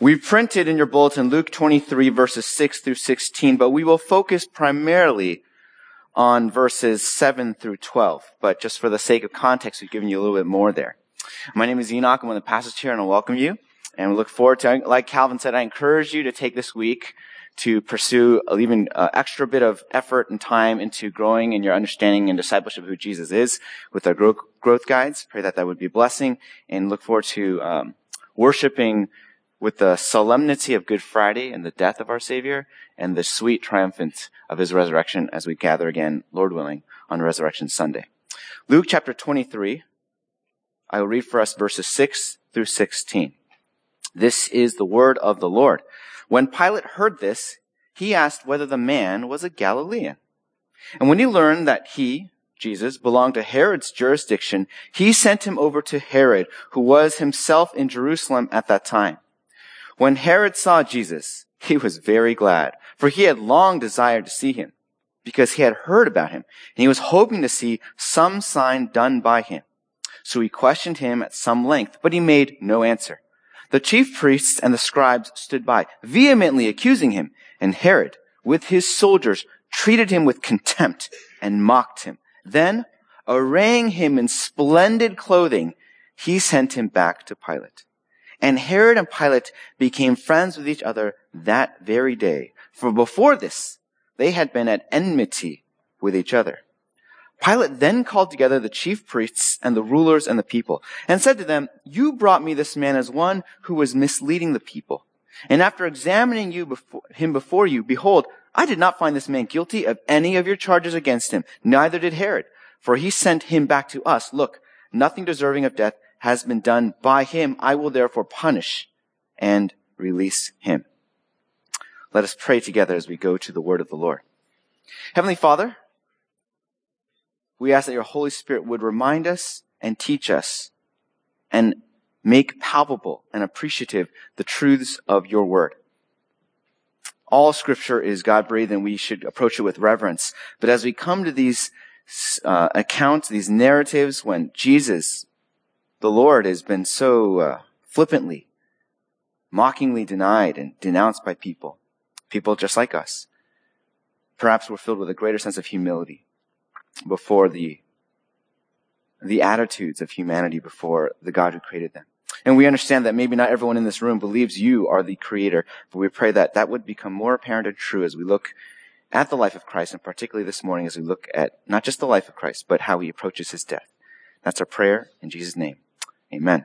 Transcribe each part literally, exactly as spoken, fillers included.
We printed in your bulletin Luke twenty-three, verses six through sixteen, but we will focus primarily on verses seven through twelve. But just for the sake of context, we've given you a little bit more there. My name is Enoch. I'm one of the pastors here, and I welcome you. And we look forward to, like Calvin said, I encourage you to take this week to pursue even uh, extra bit of effort and time into growing in your understanding and discipleship of who Jesus is with our growth, growth guides. Pray that that would be a blessing, and look forward to um, worshiping with the solemnity of Good Friday and the death of our Savior and the sweet triumphant of his resurrection as we gather again, Lord willing, on Resurrection Sunday. Luke chapter twenty-three, I will read for us verses six through sixteen. This is the word of the Lord. When Pilate heard this, he asked whether the man was a Galilean. And when he learned that he, Jesus, belonged to Herod's jurisdiction, he sent him over to Herod, who was himself in Jerusalem at that time. When Herod saw Jesus, he was very glad, for he had long desired to see him, because he had heard about him, and he was hoping to see some sign done by him. So he questioned him at some length, but he made no answer. The chief priests and the scribes stood by, vehemently accusing him, and Herod, with his soldiers, treated him with contempt and mocked him. Then, arraying him in splendid clothing, he sent him back to Pilate. And Herod and Pilate became friends with each other that very day. For before this, they had been at enmity with each other. Pilate then called together the chief priests and the rulers and the people, and said to them, "You brought me this man as one who was misleading the people. And after examining you before, him before you, behold, I did not find this man guilty of any of your charges against him. Neither did Herod, for he sent him back to us. Look, nothing deserving of death has been done by him. I will therefore punish and release him." Let us pray together as we go to the word of the Lord. Heavenly Father, we ask that your Holy Spirit would remind us and teach us and make palpable and appreciative the truths of your word. All scripture is God-breathed, and we should approach it with reverence. But as we come to these uh, accounts, these narratives, when Jesus, the Lord, has been so uh, flippantly, mockingly denied and denounced by people, people just like us, perhaps we're filled with a greater sense of humility before the the attitudes of humanity before the God who created them. And we understand that maybe not everyone in this room believes you are the creator, but we pray that that would become more apparent and true as we look at the life of Christ, and particularly this morning as we look at not just the life of Christ, but how he approaches his death. That's our prayer in Jesus' name. Amen.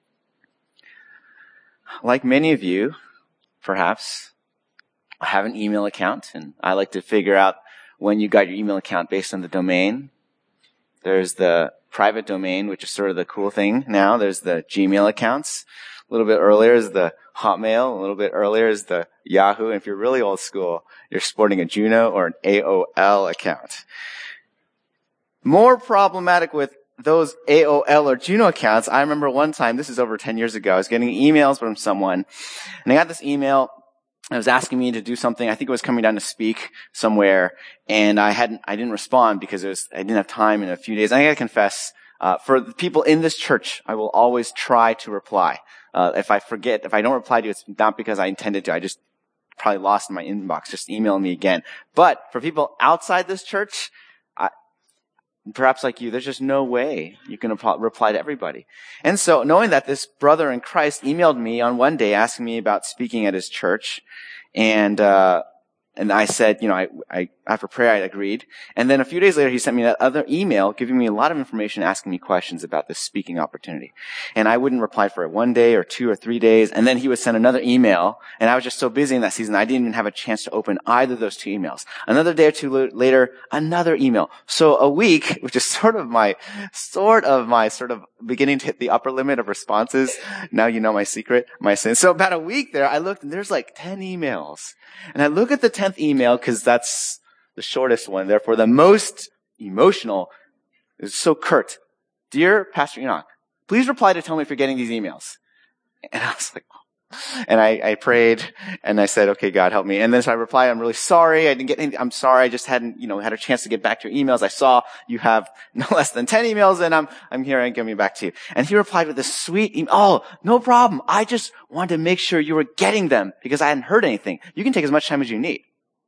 Like many of you, perhaps, I have an email account, and I like to figure out when you got your email account based on the domain. There's the private domain, which is sort of the cool thing now. There's the Gmail accounts. A little bit earlier is the Hotmail. A little bit earlier is the Yahoo. And if you're really old school, you're sporting a Juno or an A O L account. More problematic with those A O L or Juno accounts, I remember one time, this is over ten years ago, I was getting emails from someone, and I got this email. It was asking me to do something. I think it was coming down to speak somewhere, and I hadn't, I didn't respond because it was, I didn't have time in a few days. And I gotta confess, uh, for the people in this church, I will always try to reply. Uh, if I forget, if I don't reply to you, it's not because I intended to. I just probably lost in my inbox. Just email me again. But for people outside this church, I, perhaps like you, there's just no way you can reply to everybody. And so knowing that this brother in Christ emailed me on one day asking me about speaking at his church, and uh and I said, you know, I, I after prayer I agreed. And then a few days later he sent me that other email giving me a lot of information, asking me questions about this speaking opportunity. And I wouldn't reply for it one day or two or three days. And then he would send another email, and I was just so busy in that season I didn't even have a chance to open either of those two emails. Another day or two later, another email. So a week, which is sort of my sort of my sort of beginning to hit the upper limit of responses. Now you know my secret, my sin. So about a week there, I looked and there's like ten emails. And I look at the tenth email because that's the shortest one. Therefore, the most emotional is so curt. "Dear Pastor Enoch, please reply to tell me if you're getting these emails." And I was like, And I, I prayed and I said, okay, God, help me. And then so I replied, I'm really sorry. I didn't get any, I'm sorry. I just hadn't, you know, had a chance to get back to your emails. I saw you have no less than ten emails and I'm, I'm here and giving me back to you. And he replied with this sweet email. Oh, no problem. I just wanted to make sure you were getting them because I hadn't heard anything. You can take as much time as you need.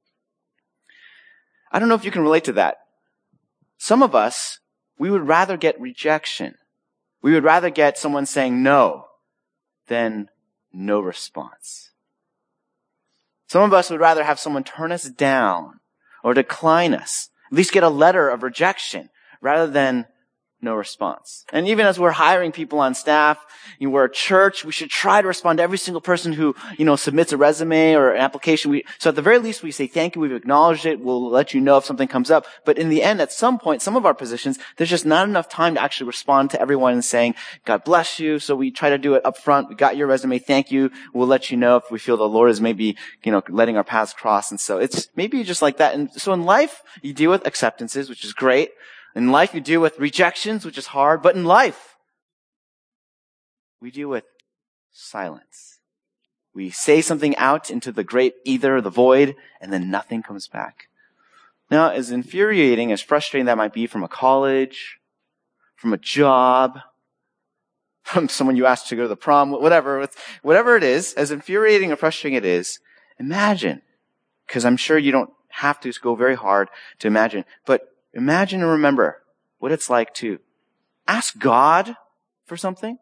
I don't know if you can relate to that. Some of us, we would rather get rejection. We would rather get someone saying no than no response. Some of us would rather have someone turn us down or decline us, at least get a letter of rejection rather than no response. And even as we're hiring people on staff, you know, we're a church, we should try to respond to every single person who, you know, submits a resume or an application. We, so at the very least, we say, thank you, we've acknowledged it, we'll let you know if something comes up. But in the end, at some point, some of our positions, there's just not enough time to actually respond to everyone and saying, God bless you. So we try to do it up front. We got your resume, thank you. We'll let you know if we feel the Lord is maybe, you know, letting our paths cross. And so it's maybe just like that. And so in life, you deal with acceptances, which is great. In life, you deal with rejections, which is hard. But in life, we deal with silence. We say something out into the great ether, the void, and then nothing comes back. Now, as infuriating, as frustrating that might be from a college, from a job, from someone you asked to go to the prom, whatever, whatever it is, as infuriating and frustrating it is, imagine, because I'm sure you don't have to go very hard to imagine, but imagine and remember what it's like to ask God for something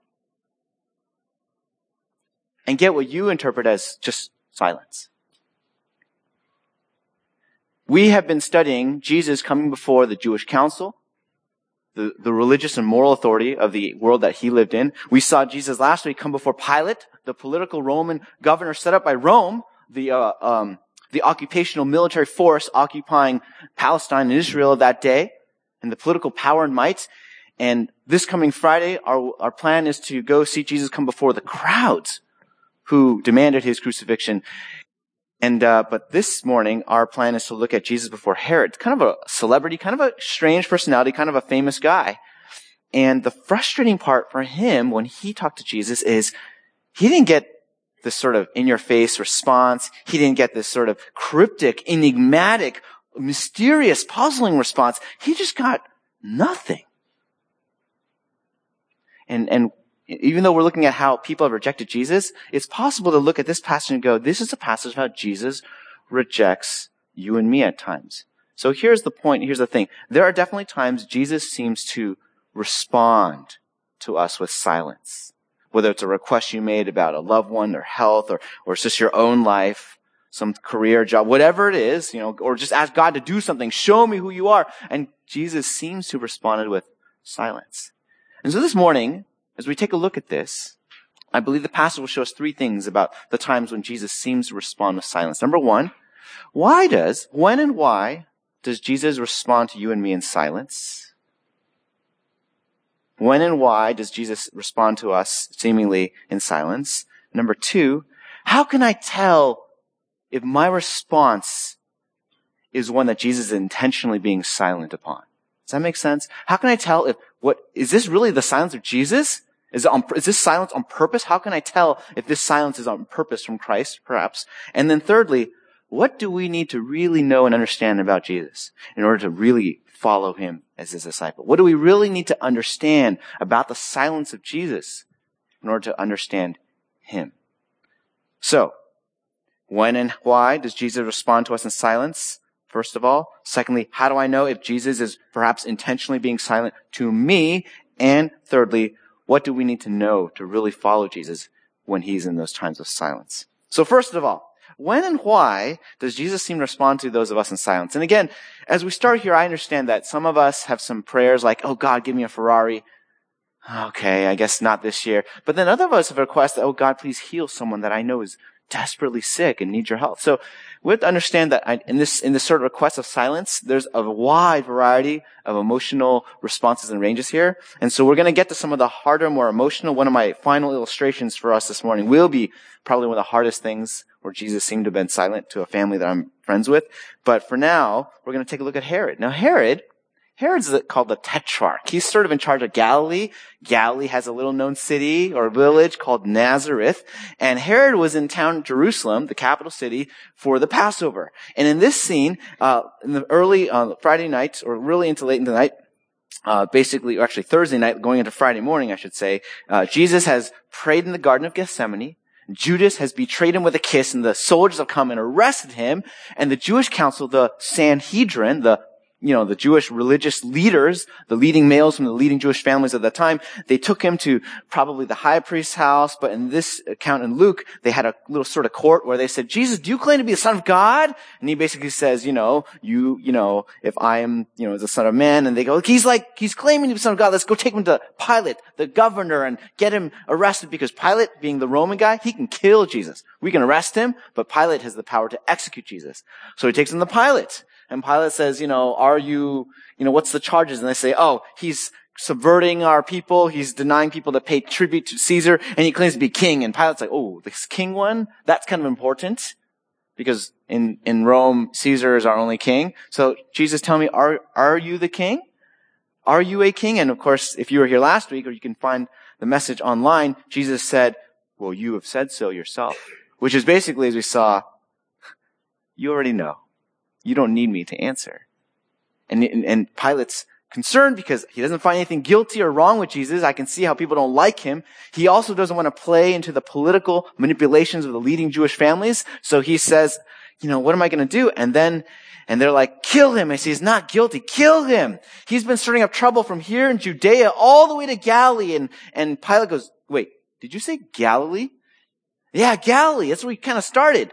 and get what you interpret as just silence. We have been studying Jesus coming before the Jewish council, the, the religious and moral authority of the world that he lived in. We saw Jesus last week come before Pilate, the political Roman governor set up by Rome, the uh, um the occupational military force occupying Palestine and Israel of that day, and the political power and might. And this coming Friday, our, our plan is to go see Jesus come before the crowds who demanded his crucifixion. And, uh, but this morning, our plan is to look at Jesus before Herod. Kind of a celebrity, kind of a strange personality, kind of a famous guy. And the frustrating part for him when he talked to Jesus is he didn't get this sort of in-your-face response. He didn't get this sort of cryptic, enigmatic, mysterious, puzzling response. He just got nothing. And, and even though we're looking at how people have rejected Jesus, it's possible to look at this passage and go, this is a passage of how Jesus rejects you and me at times. So here's the point. Here's the thing. There are definitely times Jesus seems to respond to us with silence. Whether it's a request you made about a loved one or health or, or it's just your own life, some career, job, whatever it is, you know, or just ask God to do something. Show me who you are. And Jesus seems to have responded with silence. And so this morning, as we take a look at this, I believe the passage will show us three things about the times when Jesus seems to respond with silence. Number one, why does, when and why does Jesus respond to you and me in silence? When and why does Jesus respond to us seemingly in silence? Number two, how can I tell if my response is one that Jesus is intentionally being silent upon? Does that make sense? How can I tell if what, is this really the silence of Jesus? Is it on, is this silence on purpose? How can I tell if this silence is on purpose from Christ, perhaps? And then thirdly, what do we need to really know and understand about Jesus in order to really follow him as his disciple? What do we really need to understand about the silence of Jesus in order to understand him? So, when and why does Jesus respond to us in silence? First of all. Secondly, how do I know if Jesus is perhaps intentionally being silent to me? And thirdly, what do we need to know to really follow Jesus when he's in those times of silence? So first of all, when and why does Jesus seem to respond to those of us in silence? And again, as we start here, I understand that some of us have some prayers like, oh God, give me a Ferrari. Okay, I guess not this year. But then other of us have requested, oh God, please heal someone that I know is desperately sick and needs your help. So we have to understand that I, in this, in this sort of request of silence, there's a wide variety of emotional responses and ranges here. And so we're going to get to some of the harder, more emotional. One of my final illustrations for us this morning will be probably one of the hardest things where Jesus seemed to have been silent to a family that I'm friends with. But for now, we're going to take a look at Herod. Now Herod, Herod's called the Tetrarch. He's sort of in charge of Galilee. Galilee has a little known city or village called Nazareth. And Herod was in town Jerusalem, the capital city, for the Passover. And in this scene, uh, in the early, uh, Friday night, or really into late into the night, uh, basically, or actually Thursday night, going into Friday morning, I should say, uh, Jesus has prayed in the Garden of Gethsemane. Judas has betrayed him with a kiss, and the soldiers have come and arrested him. And the Jewish council, the Sanhedrin, the you know, the Jewish religious leaders, the leading males from the leading Jewish families at that time, they took him to probably the high priest's house. But in this account in Luke, they had a little sort of court where they said, Jesus, do you claim to be the Son of God? And he basically says, you know, you, you know, if I am, you know, the Son of Man. And they go, he's like, he's claiming to be the Son of God. Let's go take him to Pilate, the governor, and get him arrested, because Pilate, being the Roman guy, he can kill Jesus. We can arrest him, but Pilate has the power to execute Jesus. So he takes him to Pilate. And Pilate says, you know, are you, you know, what's the charges? And they say, oh, he's subverting our people. He's denying people to pay tribute to Caesar. And he claims to be king. And Pilate's like, oh, this king one? That's kind of important. Because in, in Rome, Caesar is our only king. So Jesus, tell me, are, are you the king? Are you a king? And of course, if you were here last week, or you can find the message online, Jesus said, well, you have said so yourself. Which is basically, as we saw, you already know. You don't need me to answer. And, and, and Pilate's concerned because he doesn't find anything guilty or wrong with Jesus. I can see how people don't like him. He also doesn't want to play into the political manipulations of the leading Jewish families. So he says, you know, what am I going to do? And then, and they're like, kill him. I say, he's not guilty. Kill him. He's been stirring up trouble from here in Judea all the way to Galilee. And, and Pilate goes, wait, did you say Galilee? Yeah, Galilee. That's where we kind of started.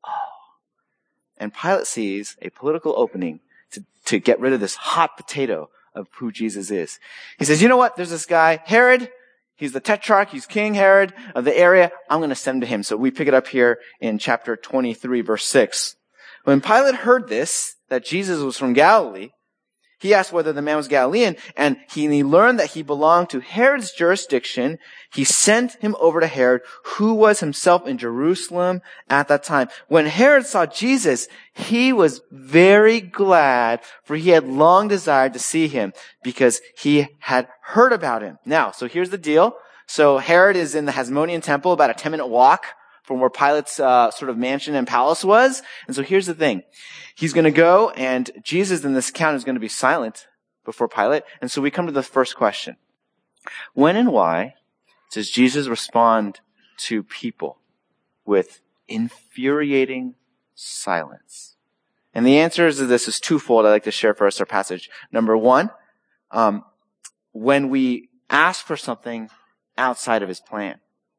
And Pilate sees a political opening to, to get rid of this hot potato of who Jesus is. He says, you know what? There's this guy, Herod. He's the Tetrarch. He's King Herod of the area. I'm going to send to him. So we pick it up here in chapter twenty-three, verse six. When Pilate heard this, that Jesus was from Galilee, he asked whether the man was Galilean, and he, he learned that he belonged to Herod's jurisdiction. He sent him over to Herod, who was himself in Jerusalem at that time. When Herod saw Jesus, he was very glad, for he had long desired to see him, because he had heard about him. Now, so here's the deal. So Herod is in the Hasmonean temple, about a ten-minute walk from where Pilate's uh, sort of mansion and palace was. And so here's the thing. He's going to go, and Jesus in this account is going to be silent before Pilate. And so we come to the first question. When and why does Jesus respond to people with infuriating silence? And the answer to this is twofold. I'd like to share for us our passage. Number one, um, when we ask for something outside of his plan.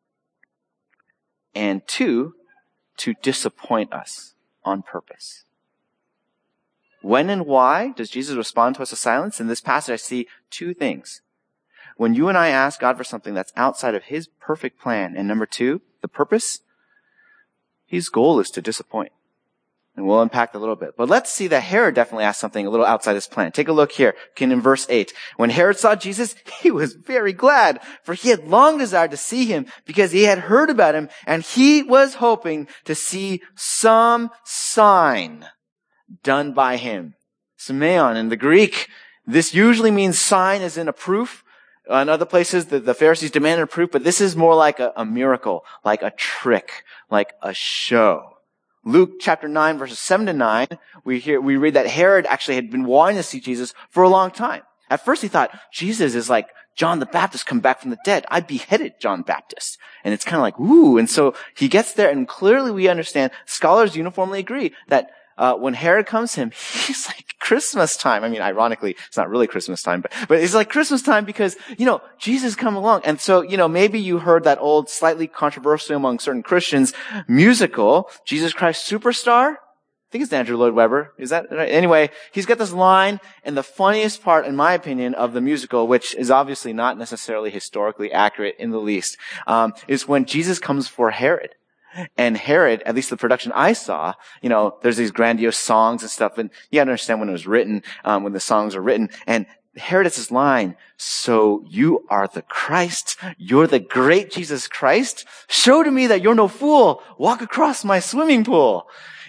And two, to disappoint us on purpose. When and why does Jesus respond to us with silence? In this passage, I see two things. When you and I ask God for something that's outside of his perfect plan, and number two, the purpose, his goal is to disappoint. And we'll unpack that a little bit. But let's see that Herod definitely asked something a little outside his plan. Take a look here. In verse eight. When Herod saw Jesus, he was very glad, for he had long desired to see him, because he had heard about him, and he was hoping to see some sign done by him. Semeion in the Greek, this usually means sign as in a proof. In other places, the, the Pharisees demanded a proof, but this is more like a, a miracle, like a trick, like a show. Luke chapter nine, verses seven to nine, we hear, we read that Herod actually had been wanting to see Jesus for a long time. At first he thought, Jesus is like John the Baptist come back from the dead. I beheaded John the Baptist. And it's kind of like, ooh. And so he gets there, and clearly we understand, scholars uniformly agree that Uh, when Herod comes to him, he's like Christmas time. I mean, ironically, it's not really Christmas time, but, but it's like Christmas time because, you know, Jesus come along. And so, you know, maybe you heard that old, slightly controversial among certain Christians musical, Jesus Christ Superstar. I think it's Andrew Lloyd Webber. Is that right? Anyway, he's got this line, and the funniest part, in my opinion, of the musical, which is obviously not necessarily historically accurate in the least, um, is when Jesus comes for Herod. And Herod, at least the production I saw, you know, there's these grandiose songs and stuff, and you gotta understand when it was written, um, when the songs are written. And Herod has this line, so you are the Christ, you're the great Jesus Christ? Show to me that you're no fool, walk across my swimming pool.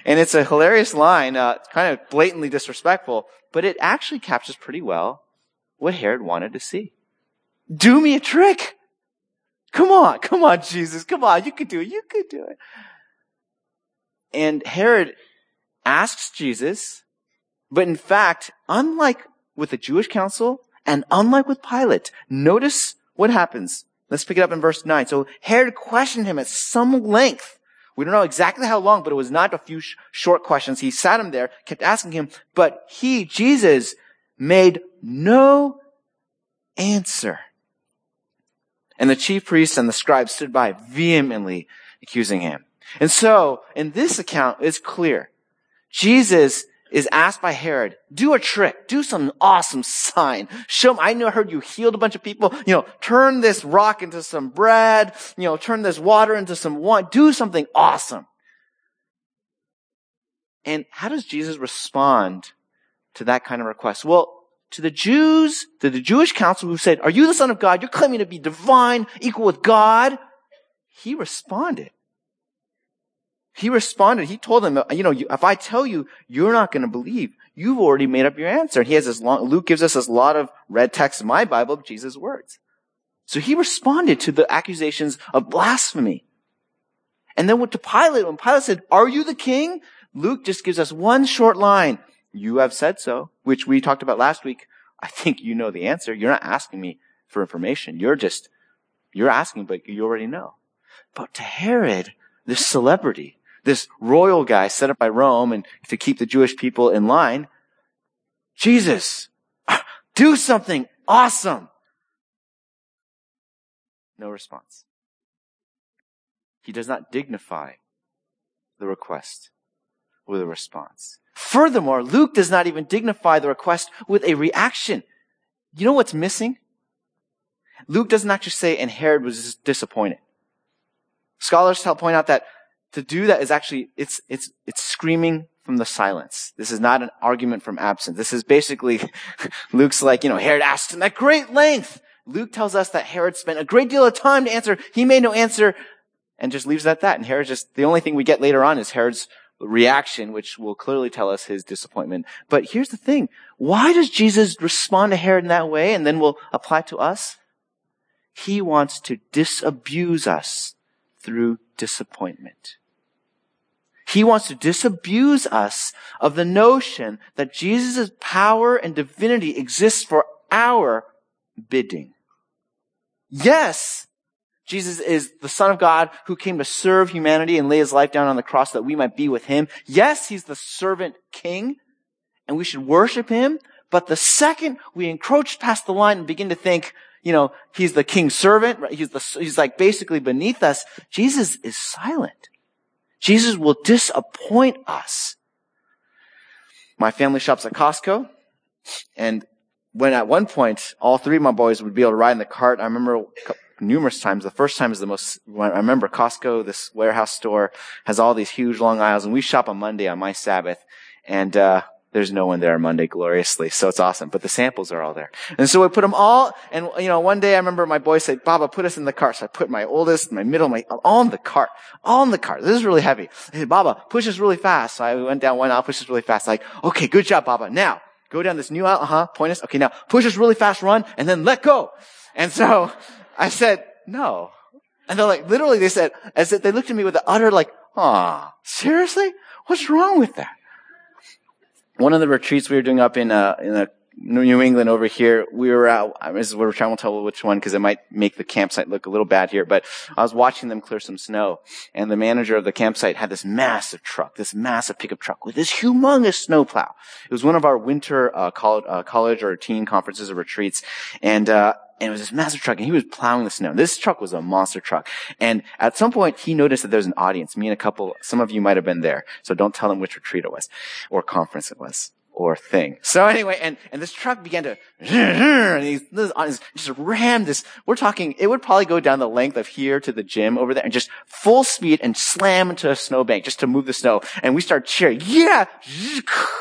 And it's a hilarious line, uh, kind of blatantly disrespectful, but it actually captures pretty well what Herod wanted to see. Do me a trick. Come on, come on, Jesus, come on, you could do it, you could do it. And Herod asks Jesus, but in fact, unlike with the Jewish council and unlike with Pilate, notice what happens. Let's pick it up in verse nine. So Herod questioned him at some length. We don't know exactly how long, but it was not a few sh- short questions. He sat him there, kept asking him, but he, Jesus, made no answer. And the chief priests and the scribes stood by, vehemently accusing him. And so, in this account, it's clear. Jesus is asked by Herod, do a trick, do some awesome sign. Show him, I know I heard you healed a bunch of people. You know, turn this rock into some bread. You know, turn this water into some wine. Do something awesome. And how does Jesus respond to that kind of request? Well, to the Jews, to the Jewish council who said, are you the Son of God? You're claiming to be divine, equal with God. He responded. He responded. He told them, you know, if I tell you, you're not going to believe. You've already made up your answer. He has this long, Luke gives us this lot of red text in my Bible of Jesus' words. So he responded to the accusations of blasphemy. And then went to Pilate. When Pilate said, are you the king? Luke just gives us one short line. You have said so, which we talked about last week. I think you know the answer. You're not asking me for information. You're just, you're asking, but you already know. But to Herod, this celebrity, this royal guy set up by Rome and to keep the Jewish people in line, Jesus, do something awesome. No response. He does not dignify the request with a response. Furthermore, Luke does not even dignify the request with a reaction. You know what's missing? Luke doesn't actually say, and Herod was disappointed. Scholars help point out that to do that is actually, it's, it's, it's screaming from the silence. This is not an argument from absence. This is basically, Luke's like, you know, Herod asked him at great length. Luke tells us that Herod spent a great deal of time to answer. He made no answer and just leaves it at that. And Herod just, the only thing we get later on is Herod's reaction, which will clearly tell us his disappointment. But here's the thing. Why does Jesus respond to Herod in that way and then will apply to us? He wants to disabuse us through disappointment. He wants to disabuse us of the notion that Jesus' power and divinity exists for our bidding. Yes, Jesus is the Son of God who came to serve humanity and lay his life down on the cross that we might be with him. Yes, he's the servant king, and we should worship him. But the second we encroach past the line and begin to think, you know, he's the king's servant, right? He's the, he's like basically beneath us. Jesus is silent. Jesus will disappoint us. My family shops at Costco, and when at one point all three of my boys would be able to ride in the cart, I remember numerous times. The first time is the most, I remember Costco, this warehouse store, has all these huge long aisles, and we shop on Monday on my Sabbath, and uh there's no one there on Monday gloriously, so it's awesome. But the samples are all there. And so we put them all, and you know, one day I remember my boy said, Baba, put us in the cart. So I put my oldest, my middle, my, all in the cart. All in the cart. This is really heavy. I said, Baba, push us really fast. So I went down one aisle, push us really fast. Like, okay, good job, Baba. Now, go down this new aisle, uh-huh, point us. Okay, now, push us really fast, run, and then let go. And so I said, no. And they're like, literally they said, as if they looked at me with the utter like, aw, seriously? What's wrong with that? One of the retreats we were doing up in uh in uh, New England over here, we were out, this is where we're trying to tell which one because it might make the campsite look a little bad here, but I was watching them clear some snow, and the manager of the campsite had this massive truck, this massive pickup truck with this humongous snowplow. It was one of our winter uh, college, uh, college or teen conferences or retreats, and uh And it was this massive truck, and he was plowing the snow. This truck was a monster truck. And at some point, he noticed that there was an audience. Me and a couple, some of you might have been there. So don't tell them which retreat it was, or conference it was, or thing. So anyway, and, and this truck began to, and he just rammed this. We're talking, it would probably go down the length of here to the gym over there, and just full speed and slam into a snowbank just to move the snow. And we started cheering, yeah!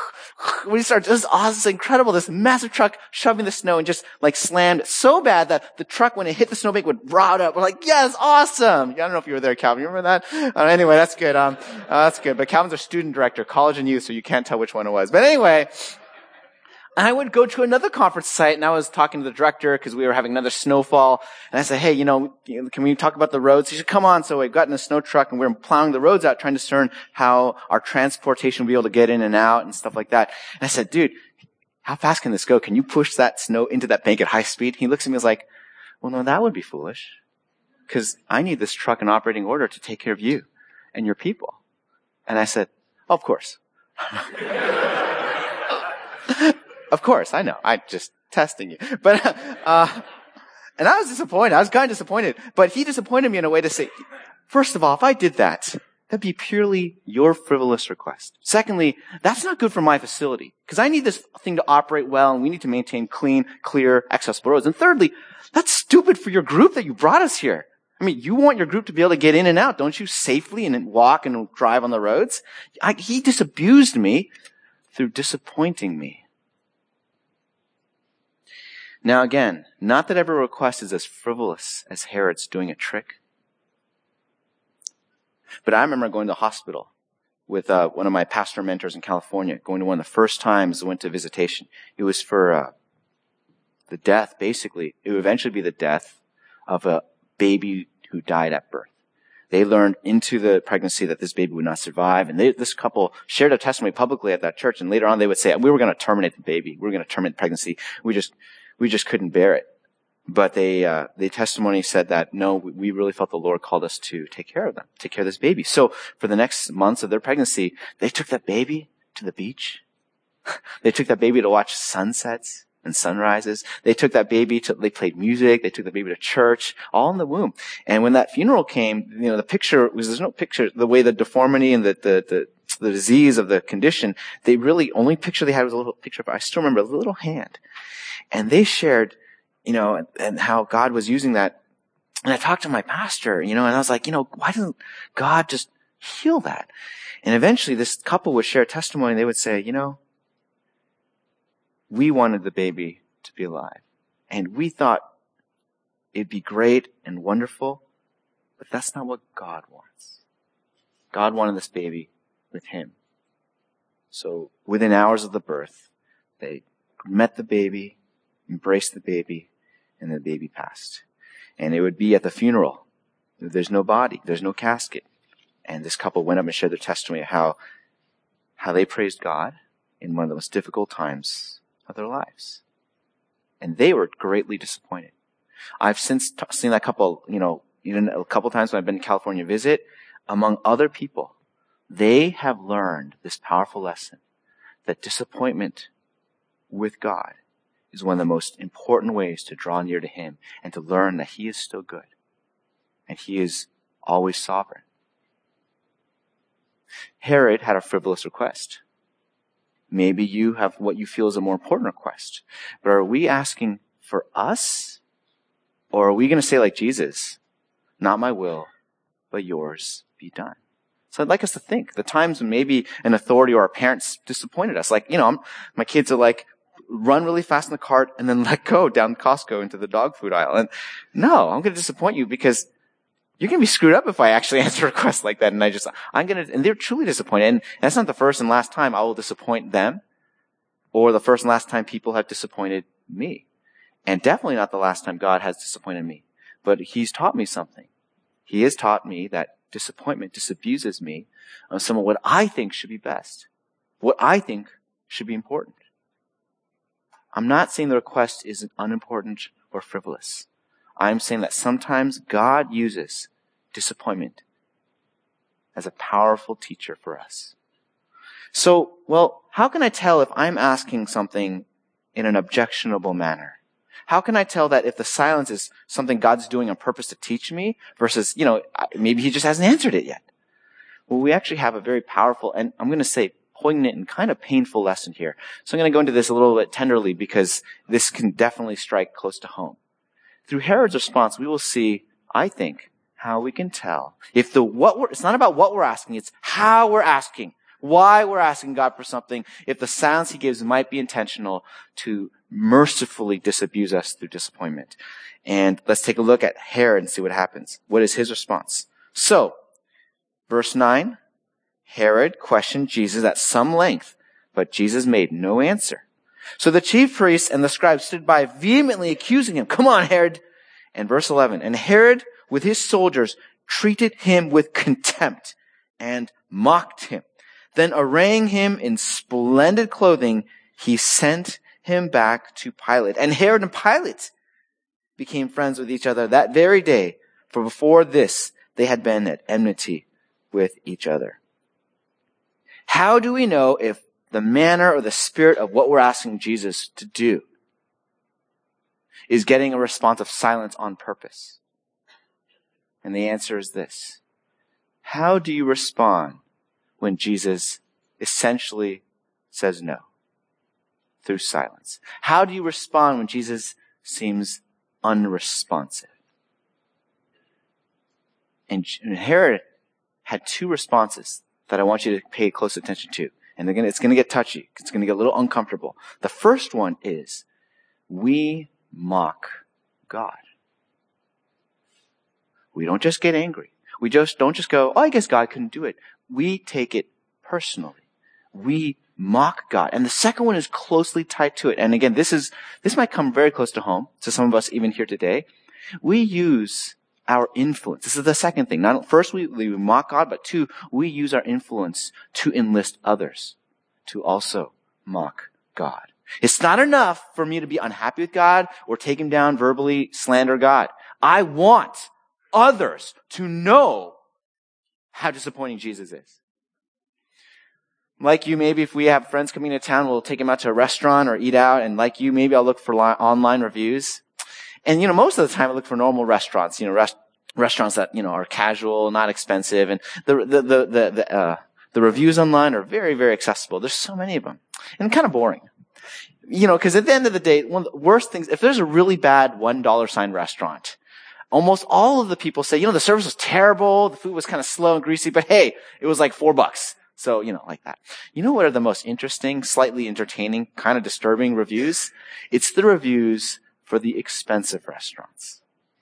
we started, this is awesome, this is incredible, this massive truck shoving the snow and just like slammed so bad that the truck, when it hit the snowbank, would rot up. We're like, yes, awesome. I don't know if you were there, Calvin. You remember that? Uh, anyway, that's good. Um, uh, that's good. But Calvin's our student director, college and youth, so you can't tell which one it was. But anyway, I would go to another conference site, and I was talking to the director because we were having another snowfall. And I said, hey, you know, can we talk about the roads? He said, come on. So we got in a snow truck, and we were plowing the roads out, trying to discern how our transportation would be able to get in and out and stuff like that. And I said, dude, how fast can this go? Can you push that snow into that bank at high speed? He looks at me and is like, well, no, that would be foolish, because I need this truck in operating order to take care of you and your people. And I said, oh, of course. Of course, I know. I'm just testing you. But, uh, and I was disappointed. I was kind of disappointed. But he disappointed me in a way to say, first of all, if I did that, that'd be purely your frivolous request. Secondly, that's not good for my facility, because I need this thing to operate well, and we need to maintain clean, clear, accessible roads. And thirdly, that's stupid for your group that you brought us here. I mean, you want your group to be able to get in and out, don't you, safely and walk and drive on the roads? I, he disabused me through disappointing me. Now again, not that every request is as frivolous as Herod's doing a trick. But I remember going to the hospital with uh, one of my pastor mentors in California, going to one of the first times I went to visitation. It was for uh, the death, basically. It would eventually be the death of a baby who died at birth. They learned into the pregnancy that this baby would not survive. And they, this couple shared a testimony publicly at that church. And later on they would say, we were going to terminate the baby. We were going to terminate the pregnancy. We just... We just couldn't bear it. But they, uh, the testimony said that, no, we really felt the Lord called us to take care of them, take care of this baby. So for the next months of their pregnancy, they took that baby to the beach. They took that baby to watch sunsets and sunrises. They took that baby to, they played music. They took the baby to church, all in the womb. And when that funeral came, you know, the picture was, there's no picture, the way the deformity and the, the, the, the disease of the condition, they really, only picture they had was a little picture of, I still remember, a little hand. And they shared, you know, and, and how God was using that. And I talked to my pastor, you know, and I was like, you know, why doesn't God just heal that? And eventually this couple would share testimony, and they would say, you know, we wanted the baby to be alive. And we thought it'd be great and wonderful, but that's not what God wants. God wanted this baby with him. So within hours of the birth, they met the baby, embraced the baby, and the baby passed. And it would be at the funeral. There's no body. There's no casket. And this couple went up and shared their testimony of how, how they praised God in one of the most difficult times of their lives. And they were greatly disappointed. I've since t- seen that couple, you know, even a couple times when I've been to California visit, among other people. They have learned this powerful lesson that disappointment with God is one of the most important ways to draw near to him and to learn that he is still good and he is always sovereign. Herod had a frivolous request. Maybe you have what you feel is a more important request. But are we asking for us? Or are we going to say like Jesus, not my will, but yours be done? So I'd like us to think the times when maybe an authority or our parents disappointed us. Like, you know, I'm, my kids are like, run really fast in the cart and then let go down Costco into the dog food aisle. And no, I'm going to disappoint you because you're going to be screwed up if I actually answer a request like that. And I just, I'm going to, and they're truly disappointed. And that's not the first and last time I will disappoint them or the first and last time people have disappointed me. And definitely not the last time God has disappointed me. But he's taught me something. He has taught me that disappointment disabuses me of some of what I think should be best. What I think should be important. I'm not saying the request is unimportant or frivolous. I'm saying that sometimes God uses disappointment as a powerful teacher for us. So, well, how can I tell if I'm asking something in an objectionable manner? How can I tell that if the silence is something God's doing on purpose to teach me versus, you know, maybe he just hasn't answered it yet? Well, we actually have a very powerful, and I'm going to say poignant and kind of painful lesson here. So I'm going to go into this a little bit tenderly because this can definitely strike close to home. Through Herod's response, we will see, I think, how we can tell if the what we're, it's not about what we're asking, it's how we're asking. why we're asking God for something, if the silence he gives might be intentional to mercifully disabuse us through disappointment. And let's take a look at Herod and see what happens. What is his response? So, verse nine, Herod questioned Jesus at some length, but Jesus made no answer. So the chief priests and the scribes stood by, vehemently accusing him. Come on, Herod. And verse eleven, and Herod with his soldiers treated him with contempt and mocked him. Then arraying him in splendid clothing, he sent him back to Pilate. And Herod and Pilate became friends with each other that very day, for before this they had been at enmity with each other. How do we know if the manner or the spirit of what we're asking Jesus to do is getting a response of silence on purpose? And the answer is this. How do you respond when Jesus essentially says no through silence? How do you respond when Jesus seems unresponsive? And Herod had two responses that I want you to pay close attention to. And again, it's going to get touchy. It's going to get a little uncomfortable. The first one is, we mock God. We don't just get angry. We just don't just go, oh, I guess God couldn't do it. We take it personally. We mock God. And the second one is closely tied to it. And again, this is, this might come very close to home to some of us even here today. We use our influence. This is the second thing. Not first we, we mock God, but two, we use our influence to enlist others to also mock God. It's not enough for me to be unhappy with God or take him down verbally, slander God. I want others to know how disappointing Jesus is. Like you, maybe if we have friends coming to town, we'll take them out to a restaurant or eat out. And like you, maybe I'll look for li- online reviews. And, you know, most of the time I look for normal restaurants, you know, rest- restaurants that, you know, are casual, not expensive. And the, the, the, the, the, uh, the reviews online are very, very accessible. There's so many of them and kind of boring. You know, cause at the end of the day, one of the worst things, if there's a really bad one dollar sign restaurant, almost all of the people say, you know, the service was terrible. The food was kind of slow and greasy, but hey, it was like four bucks. So, you know, like that. You know what are the most interesting, slightly entertaining, kind of disturbing reviews? It's the reviews for the expensive restaurants.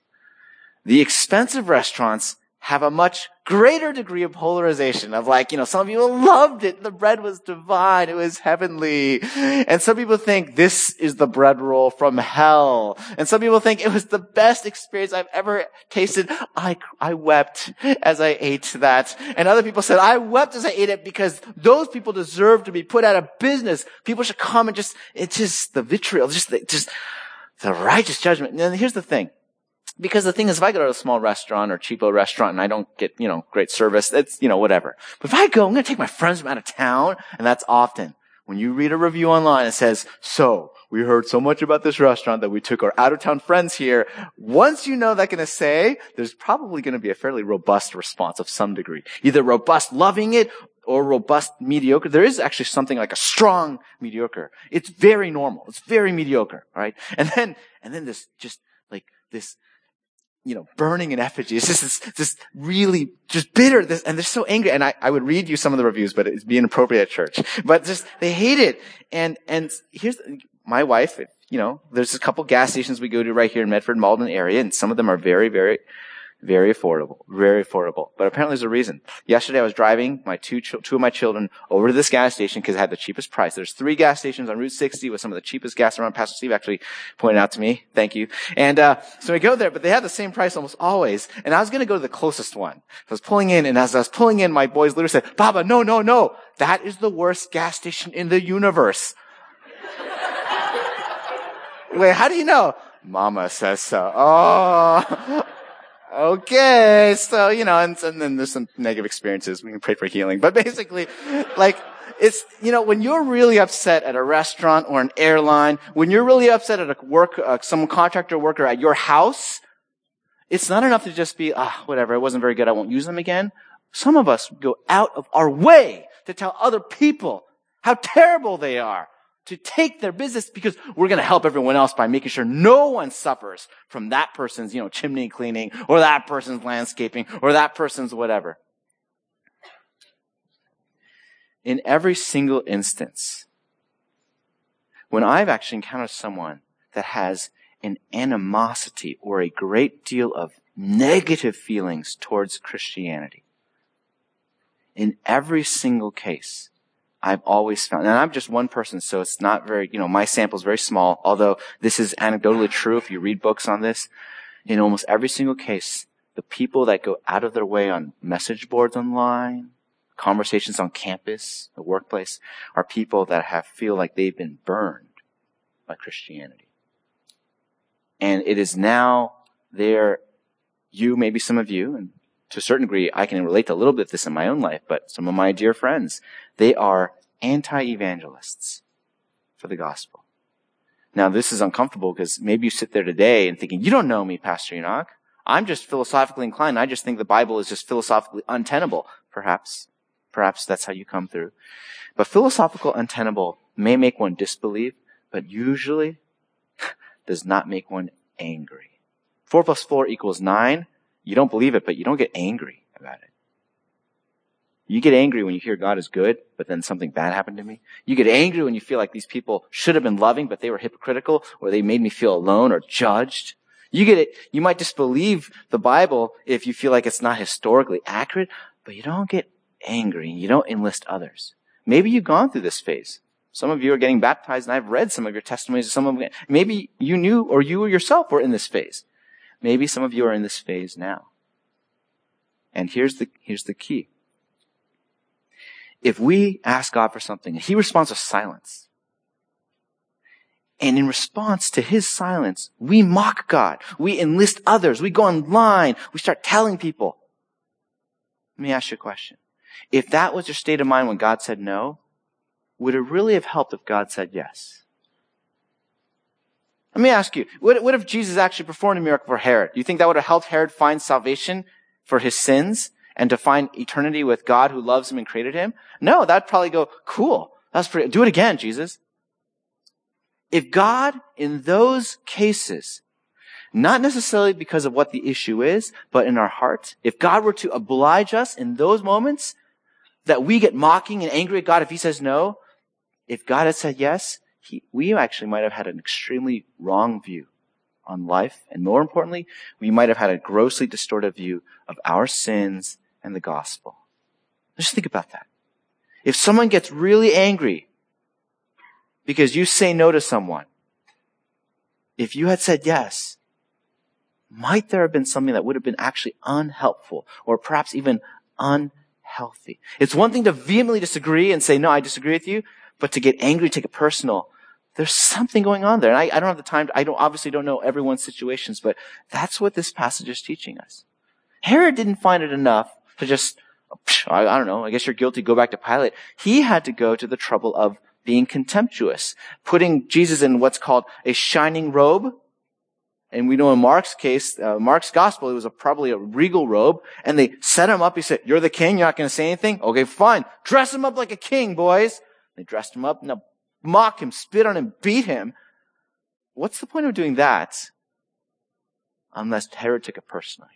The expensive restaurants have a much greater degree of polarization of like, you know, some people loved it. The bread was divine. It was heavenly. And some people think this is the bread roll from hell. And some people think it was the best experience I've ever tasted. I, I wept as I ate that. And other people said, I wept as I ate it because those people deserve to be put out of business. People should come and just, it's just the vitriol, just the, just the righteous judgment. And here's the thing. Because the thing is, if I go to a small restaurant or cheapo restaurant and I don't get, you know, great service, it's, you know, whatever. But if I go, I'm going to take my friends from out of town. And that's often when you read a review online, it says, so we heard so much about this restaurant that we took our out of town friends here. Once you know they're going to say, there's probably going to be a fairly robust response of some degree. Either robust loving it or robust mediocre. There is actually something like a strong mediocre. It's very normal. It's very mediocre. Right. And then, and then this just like this, you know, burning in effigy. It's just, it's just really just bitter. This, and they're so angry. And I, I would read you some of the reviews, but it'd be inappropriate at church. But just, they hate it. And, and here's my wife, you know, there's a couple gas stations we go to right here in Medford, Malden area, and some of them are very, very, very affordable, very affordable. But apparently there's a reason. Yesterday I was driving my two, ch- two of my children over to this gas station because it had the cheapest price. There's three gas stations on Route sixty with some of the cheapest gas around. Pastor Steve actually pointed out to me. Thank you. And, uh, so we go there, but they have the same price almost always. And I was going to go to the closest one. I was pulling in, and as I was pulling in, my boys literally said, Baba, no, no, no. That is the worst gas station in the universe. Wait, how do you know? Mama says so. Oh. Okay, so, you know, and, and then there's some negative experiences. We can pray for healing. But basically, like, it's, you know, when you're really upset at a restaurant or an airline, when you're really upset at a work, uh, some contractor worker at your house, it's not enough to just be, ah, whatever, it wasn't very good, I won't use them again. Some of us go out of our way to tell other people how terrible they are, to take their business because we're going to help everyone else by making sure no one suffers from that person's, you know, chimney cleaning or that person's landscaping or that person's whatever. in every single instance, when I've actually encountered someone that has an animosity or a great deal of negative feelings towards Christianity, in every single case, I've always found, and I'm just one person, so it's not very, you know, my sample is very small, although this is anecdotally true if you read books on this. In almost every single case, the people that go out of their way on message boards online, conversations on campus, the workplace, are people that have feel like they've been burned by Christianity. And it is now there, you, maybe some of you, and to a certain degree, I can relate to a little bit of this in my own life, but some of my dear friends, they are anti-evangelists for the gospel. Now, this is uncomfortable because maybe you sit there today and thinking, you don't know me, Pastor Enoch. I'm just philosophically inclined. I just think the Bible is just philosophically untenable. Perhaps, perhaps that's how you come through. But philosophical untenable may make one disbelieve, but usually does not make one angry. Four plus four equals nine. You don't believe it, but you don't get angry about it. You get angry when you hear God is good, but then something bad happened to me. You get angry when you feel like these people should have been loving, but they were hypocritical, or they made me feel alone or judged. You get it. You might disbelieve the Bible if you feel like it's not historically accurate, but you don't get angry. You don't enlist others. Maybe you've gone through this phase. Some of you are getting baptized, and I've read some of your testimonies. Some of them, maybe you knew, or you yourself were in this phase. Maybe some of you are in this phase now. And here's the, here's the key. If we ask God for something and He responds with silence, and in response to His silence, we mock God, we enlist others, we go online, we start telling people. Let me ask you a question. If that was your state of mind when God said no, would it really have helped if God said yes? Let me ask you, what, what if Jesus actually performed a miracle for Herod? Do you think that would have helped Herod find salvation for his sins and to find eternity with God who loves him and created him? No, that'd probably go, cool. That's pretty, do it again, Jesus. If God, in those cases, not necessarily because of what the issue is, but in our heart, if God were to oblige us in those moments that we get mocking and angry at God if He says no, if God had said yes, he, we actually might have had an extremely wrong view on life. And more importantly, we might have had a grossly distorted view of our sins and the gospel. Just think about that. If someone gets really angry because you say no to someone, if you had said yes, might there have been something that would have been actually unhelpful or perhaps even unhealthy? It's one thing to vehemently disagree and say, no, I disagree with you, but to get angry, take it personal. There's something going on there. And I, I don't have the time. To, I don't obviously don't know everyone's situations, but that's what this passage is teaching us. Herod didn't find it enough to just, I, I don't know, I guess you're guilty, go back to Pilate. He had to go to the trouble of being contemptuous, putting Jesus in what's called a shining robe. And we know in Mark's case, uh, Mark's gospel, it was a, probably a regal robe. And they set him up. He said, you're the king. You're not going to say anything? Okay, fine. Dress him up like a king, boys. They dressed him up and they'll mock him, spit on him, beat him. What's the point of doing that? Unless Herod took it personally.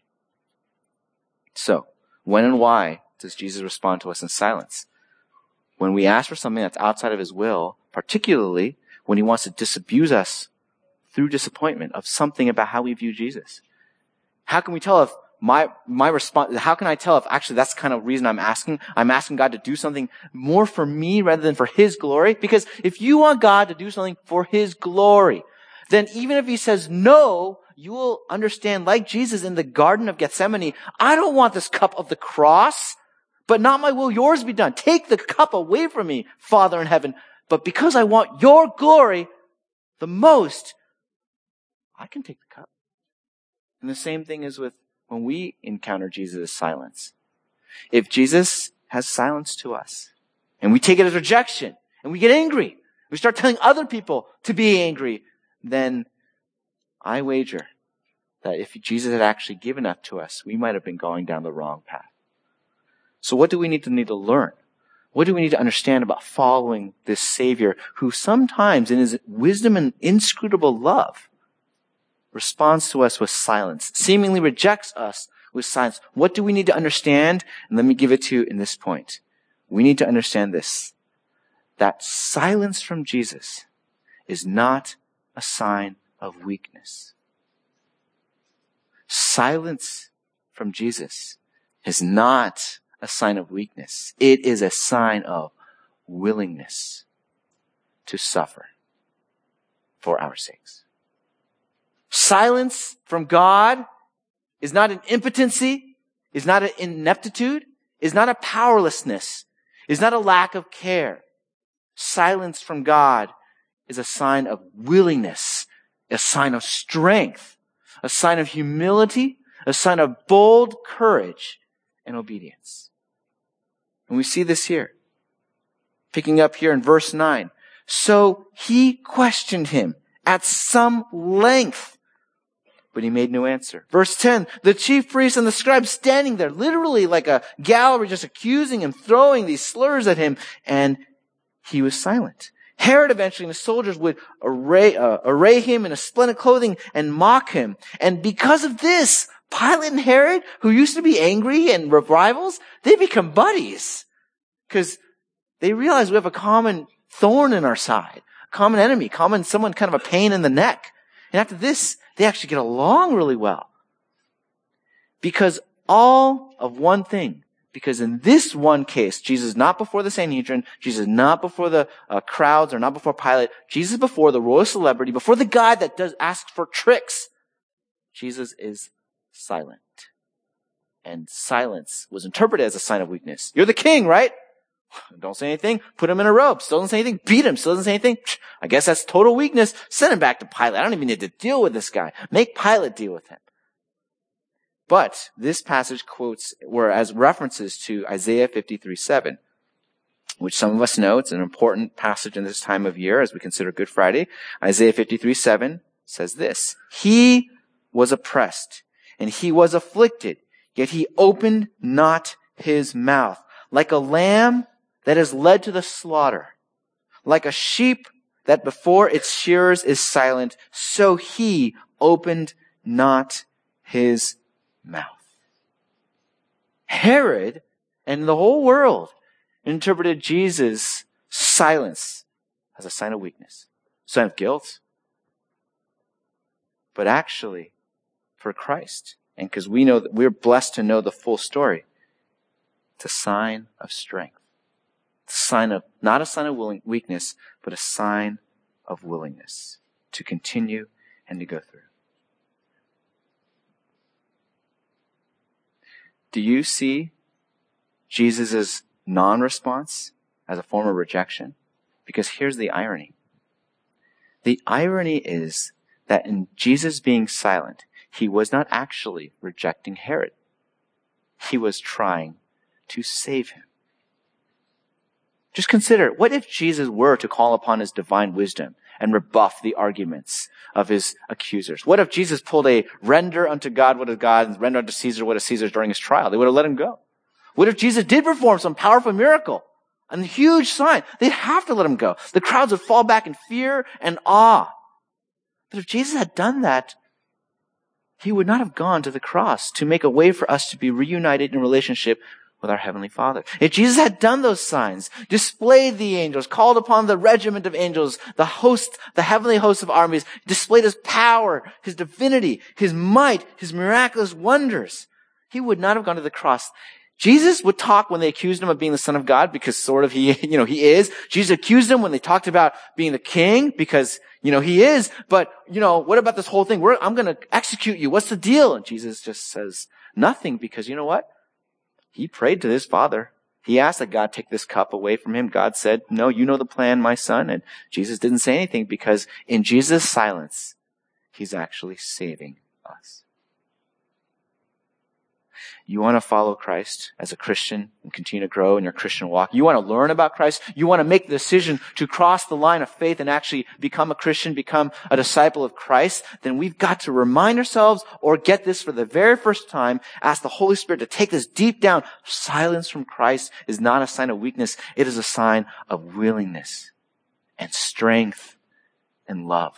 So, when and why does Jesus respond to us in silence? When we ask for something that's outside of His will, particularly when He wants to disabuse us through disappointment of something about how we view Jesus. How can we tell if my, my response, how can I tell if actually that's the kind of reason I'm asking? I'm asking God to do something more for me rather than for His glory? Because if you want God to do something for His glory, then even if He says no, you will understand, like Jesus in the Garden of Gethsemane, I don't want this cup of the cross, but not my will, yours be done. Take the cup away from me, Father in heaven. But because I want your glory the most, I can take the cup. And the same thing is with when we encounter Jesus' silence. If Jesus has silence to us, and we take it as rejection, and we get angry, we start telling other people to be angry, then I wager that if Jesus had actually given that to us, we might have been going down the wrong path. So what do we need to need to learn? What do we need to understand about following this Savior who sometimes in His wisdom and inscrutable love responds to us with silence, seemingly rejects us with silence? What do we need to understand? And let me give it to you in this point. we need to understand this, that silence from Jesus is not a sign of weakness. Silence from Jesus is not a sign of weakness. It is a sign of willingness to suffer for our sakes. Silence from God is not an impotency, is not an ineptitude, is not a powerlessness, is not a lack of care. Silence from God is a sign of willingness, a sign of strength, a sign of humility, a sign of bold courage and obedience. And we see this here. Picking up here in verse nine. So he questioned him at some length, but he made no answer. Verse ten, the chief priests and the scribes standing there, literally like a gallery, just accusing him, throwing these slurs at him, and he was silent. Herod eventually and the soldiers would array, uh, array him in a splendid clothing and mock him. And because of this, Pilate and Herod, who used to be angry and rivals, they become buddies. Because they realize we have a common thorn in our side, a common enemy, common someone kind of a pain in the neck. And after this, they actually get along really well. Because all of one thing, because in this one case, Jesus is not before the Sanhedrin, Jesus is not before the uh, crowds or not before Pilate, Jesus is before the royal celebrity, before the guy that does ask for tricks. Jesus is silent. And silence was interpreted as a sign of weakness. You're the king, right? Don't say anything. Put him in a robe. Still doesn't say anything. Beat him. Still doesn't say anything. I guess that's total weakness. Send him back to Pilate. I don't even need to deal with this guy. Make Pilate deal with him. But this passage quotes were as references to Isaiah fifty-three seven, which some of us know. It's an important passage in this time of year as we consider Good Friday. Isaiah fifty-three seven says this, he was oppressed and he was afflicted, yet he opened not his mouth. Like a lamb that is led to the slaughter, like a sheep that before its shearers is silent, so he opened not his mouth. Herod and the whole world interpreted Jesus' silence as a sign of weakness, a sign of guilt. But actually, for Christ, and because we know that we're blessed to know the full story, it's a sign of strength. It's a sign of, not a sign of willing, weakness, but a sign of willingness to continue and to go through. Do you see Jesus' non-response as a form of rejection? Because here's the irony. The irony is that in Jesus being silent, he was not actually rejecting Herod. He was trying to save him. Just consider, what if Jesus were to call upon his divine wisdom and rebuff the arguments of his accusers? What if Jesus pulled a render unto God what is God and render unto Caesar what is Caesar's during his trial? They would have let him go. What if Jesus did perform some powerful miracle, a huge sign? They'd have to let him go. The crowds would fall back in fear and awe. But if Jesus had done that, he would not have gone to the cross to make a way for us to be reunited in relationship with our Heavenly Father. If Jesus had done those signs, displayed the angels, called upon the regiment of angels, the host, the heavenly host of armies, displayed his power, his divinity, his might, his miraculous wonders, he would not have gone to the cross. Jesus would talk when they accused him of being the Son of God, because sort of he, you know, he is. Jesus accused him when they talked about being the king, because, you know, he is. But, you know, what about this whole thing? We're, I'm going to execute you. What's the deal? And Jesus just says nothing, because you know what? He prayed to his Father. He asked that God take this cup away from him. God said, no, you know the plan, my son. And Jesus didn't say anything, because in Jesus' silence, he's actually saving us. You want to follow Christ as a Christian and continue to grow in your Christian walk. You want to learn about Christ. You want to make the decision to cross the line of faith and actually become a Christian, become a disciple of Christ. Then we've got to remind ourselves, or get this for the very first time, ask the Holy Spirit to take this deep down. Silence from Christ is not a sign of weakness. It is a sign of willingness and strength and love.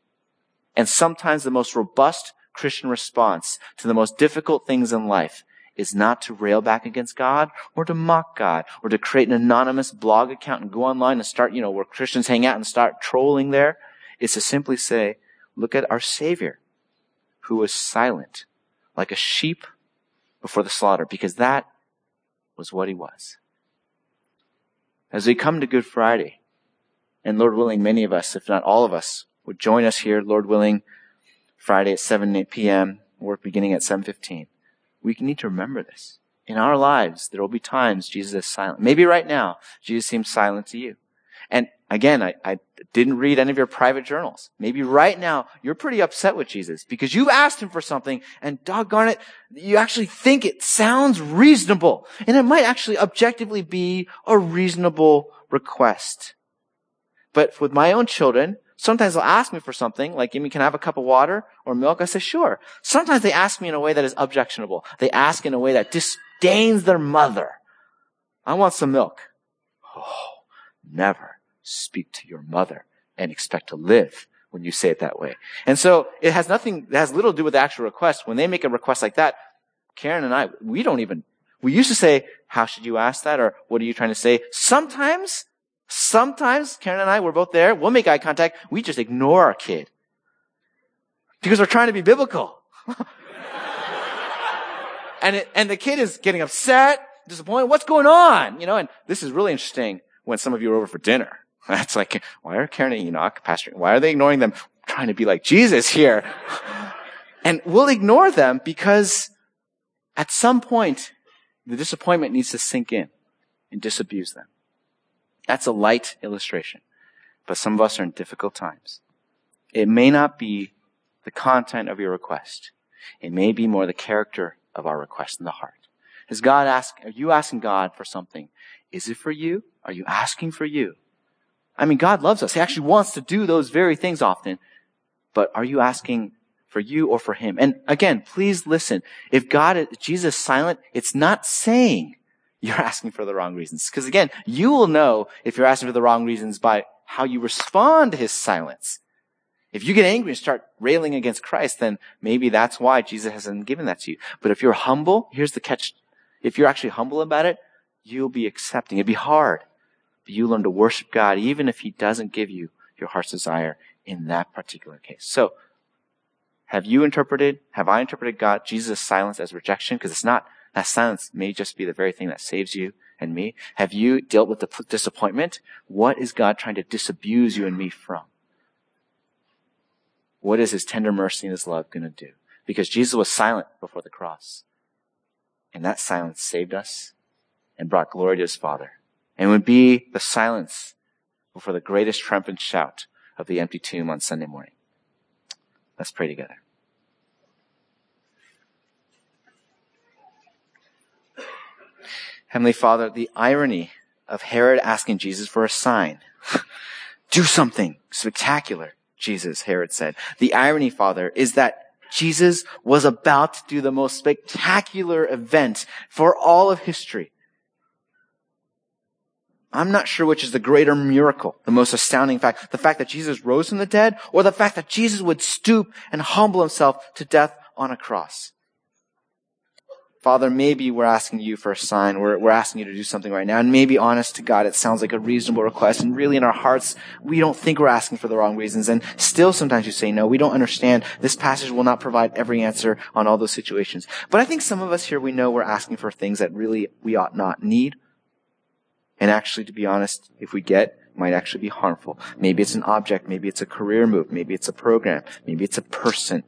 And sometimes the most robust Christian response to the most difficult things in life is not to rail back against God or to mock God or to create an anonymous blog account and go online and start, you know, where Christians hang out and start trolling there. It's to simply say, look at our Savior who was silent like a sheep before the slaughter, because that was what he was. As we come to Good Friday, and Lord willing, many of us, if not all of us, would join us here, Lord willing, Friday at seven p.m., work beginning at seven fifteen. We need to remember this. In our lives, there will be times Jesus is silent. Maybe right now, Jesus seems silent to you. And again, I, I didn't read any of your private journals. Maybe right now, you're pretty upset with Jesus because you've asked him for something and doggone it, you actually think it sounds reasonable. And it might actually objectively be a reasonable request. But with my own children, sometimes they'll ask me for something, like, give me, can I have a cup of water or milk? I say, sure. Sometimes they ask me in a way that is objectionable. They ask in a way that disdains their mother. I want some milk. Oh, never speak to your mother and expect to live when you say it that way. And so it has nothing, it has little to do with the actual request. When they make a request like that, Karen and I, we don't even, we used to say, how should you ask that? Or what are you trying to say? Sometimes, sometimes Karen and I, we're both there. We'll make eye contact. We just ignore our kid because we're trying to be biblical. and it, and the kid is getting upset, disappointed. What's going on? You know, and this is really interesting when some of you are over for dinner. That's like, why are Karen and Enoch pastoring? Why are they ignoring them? Trying to be like Jesus here. And we'll ignore them because at some point, the disappointment needs to sink in and disabuse them. That's a light illustration. But some of us are in difficult times. It may not be the content of your request. It may be more the character of our request in the heart. Is God ask, are you asking God for something? Is it for you? Are you asking for you? I mean, God loves us. He actually wants to do those very things often. But are you asking for you or for him? And again, please listen. If God, is, Jesus is silent, it's not saying you're asking for the wrong reasons. Because again, you will know if you're asking for the wrong reasons by how you respond to his silence. If you get angry and start railing against Christ, then maybe that's why Jesus hasn't given that to you. But if you're humble, here's the catch. If you're actually humble about it, you'll be accepting. It'd be hard. But you learn to worship God even if he doesn't give you your heart's desire in that particular case. So, have you interpreted, have I interpreted God, Jesus' silence as rejection? Because it's not, that silence may just be the very thing that saves you and me. Have you dealt with the disappointment? What is God trying to disabuse you and me from? What is his tender mercy and his love going to do? Because Jesus was silent before the cross. And that silence saved us and brought glory to his Father. And would be the silence before the greatest triumphant shout of the empty tomb on Sunday morning. Let's pray together. Heavenly Father, the irony of Herod asking Jesus for a sign. Do something spectacular, Jesus, Herod said. The irony, Father, is that Jesus was about to do the most spectacular event for all of history. I'm not sure which is the greater miracle, the most astounding fact. The fact that Jesus rose from the dead, or the fact that Jesus would stoop and humble himself to death on a cross. Father, maybe we're asking you for a sign. We're, we're asking you to do something right now. And maybe, honest to God, it sounds like a reasonable request. And really in our hearts, we don't think we're asking for the wrong reasons. And still sometimes you say, no, we don't understand. This passage will not provide every answer on all those situations. But I think some of us here, we know we're asking for things that really we ought not need. And actually, to be honest, if we get, might actually be harmful. Maybe it's an object. Maybe it's a career move. Maybe it's a program. Maybe it's a person.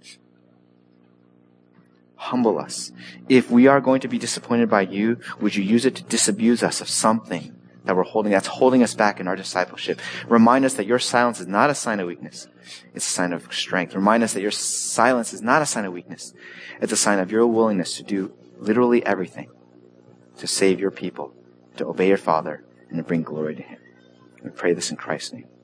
Humble us. If we are going to be disappointed by you, would you use it to disabuse us of something that we're holding, that's holding us back in our discipleship? Remind us that your silence is not a sign of weakness. It's a sign of strength. Remind us that your silence is not a sign of weakness. It's a sign of your willingness to do literally everything to save your people, to obey your Father, and to bring glory to him. We pray this in Christ's name.